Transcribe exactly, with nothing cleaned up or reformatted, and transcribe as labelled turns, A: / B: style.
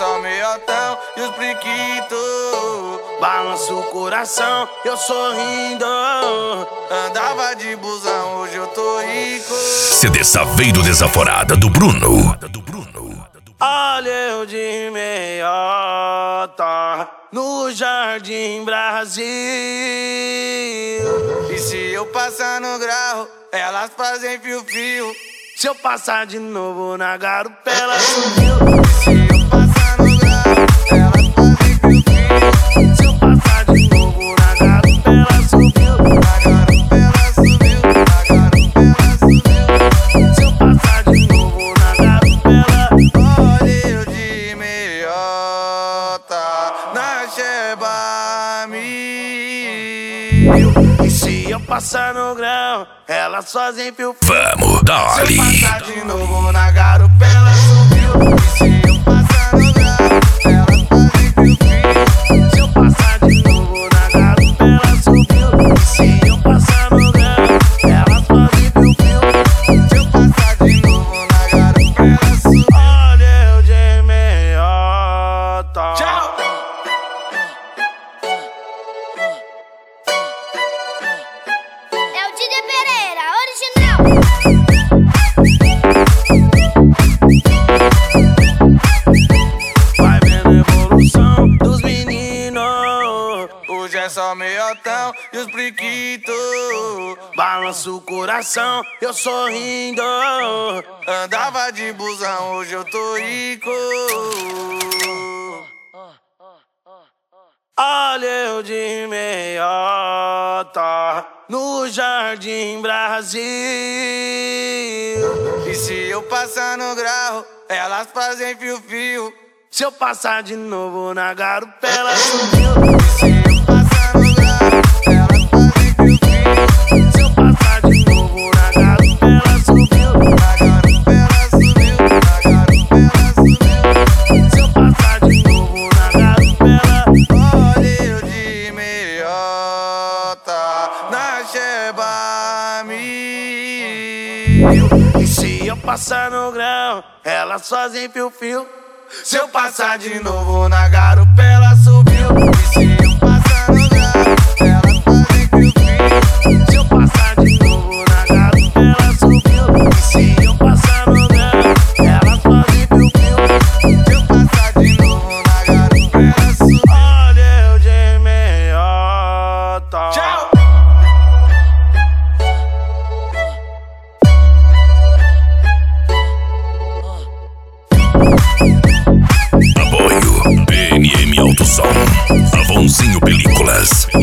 A: só meiotão e os brinquitos.
B: Balança o coração, eu sorrindo.
A: Andava de busão, hoje eu tô rico.
C: C D Saveiro Desaforada do Bruno.
B: Olha eu de meiota no Jardim Brasil.
A: E se eu passar no grau, elas fazem fio-fio.
B: Se eu passar de novo na garupa, ela subiu.
A: Se eu passar no grau, elas fazem fio-fio.
B: Se eu passar de novo na garupa, ela subiu.
A: Na garupa ela subiu, na garupa ela subiu.
B: Se eu passar de novo na garupa, ela...
A: Olha eu de meiota na Sheba Mil.
B: E se eu passar no grau, elas fazem fio.
C: Vamos, dali.
A: Se eu passar de novo na garupa, ela subiu. E se eu passar no grau, elas fazem fio-fio.
B: Se eu passar de novo na garupa, ela subiu. E se eu passar no grau, elas fazem fio-fio.
A: Se eu passar de novo na garupa, ela subiu.
B: Olha eu de meiota.
A: Tchau!
D: É o Didi Pereira, original.
B: Vai vendo a evolução dos meninos.
A: Hoje é só meiotão e os brinquitos.
B: Balança o coração, eu sorrindo.
A: Andava de busão, hoje eu tô rico.
B: Olha eu de meiota no Jardim Brasil.
A: E se eu passar no grau, elas fazem fio-fio.
B: Se eu passar de novo na garupa, ela subiu.
A: Se eu passar no grau, elas fazem fio-fio.
B: Se eu passar de novo na garupa, ela subiu.
A: Na garupa ela subiu, na garupa ela subiu.
B: Se eu passar de novo na garupa, ela...
A: Olha eu de meiota na Sheba Mil.
B: E se eu passar no grau, elas fazem fio-fio.
A: Se eu passar de novo na garupa, ela subiu. E se eu passar no grau, elas fazem fio-fio.
B: Se eu passar de novo na garupa, ela subiu. E se eu passar no grau, elas fazem fio-fio.
A: Se eu passar de novo na garupa, ela subiu.
B: Olha eu de meiota.
A: Tchau!
C: Apoio P N M Autosom, Avonzinho Películas.